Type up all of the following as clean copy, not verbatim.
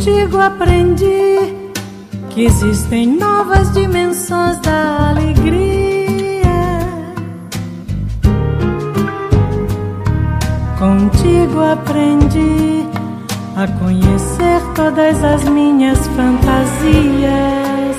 Contigo aprendi que existem novas dimensões da alegria. Contigo aprendi a conhecer todas as minhas fantasias.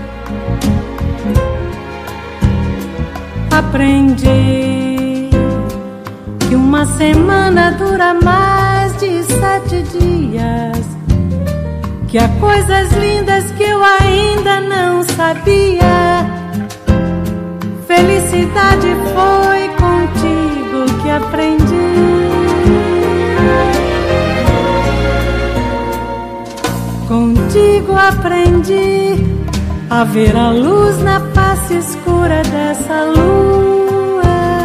Aprendi que uma semana dura mais de 7 dias, que há coisas lindas que eu ainda não sabia. Felicidade foi contigo que aprendi. Contigo aprendi a ver a luz na face escura dessa lua.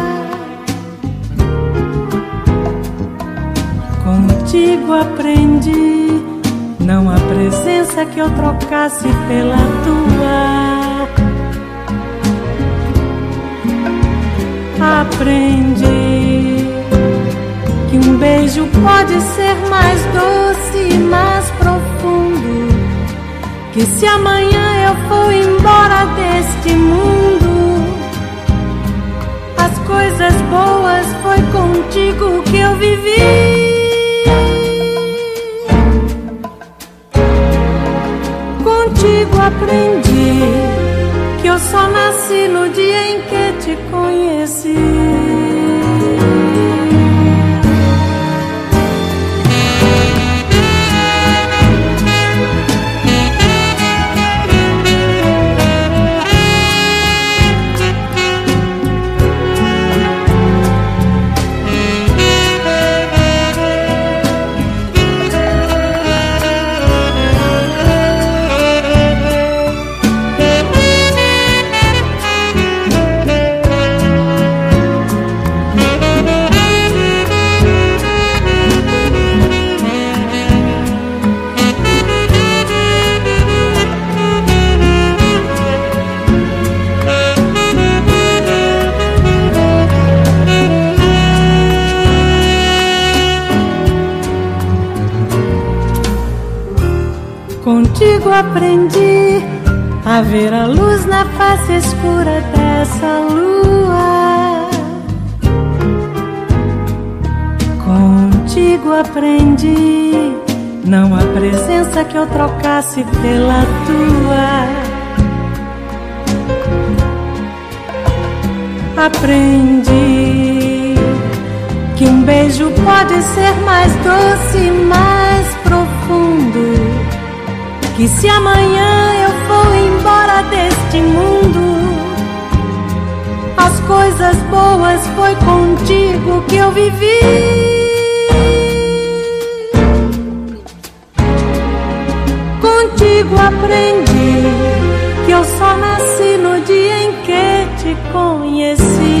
Contigo aprendi não há presença que eu trocasse pela tua. Aprendi que um beijo pode ser mais doce e mais profundo, que se amanhã eu for embora deste mundo, as coisas boas foi contigo que eu vivi. Contigo aprendi que eu só nasci no dia em que te conheci. Contigo aprendi a ver a luz na face escura dessa lua. Contigo aprendi não há presença que eu trocasse pela tua. Aprendi que um beijo pode ser mais doce e mais profundo, que se amanhã eu for embora deste mundo, as coisas boas foi contigo que eu vivi. Contigo aprendi que eu só nasci no dia em que te conheci.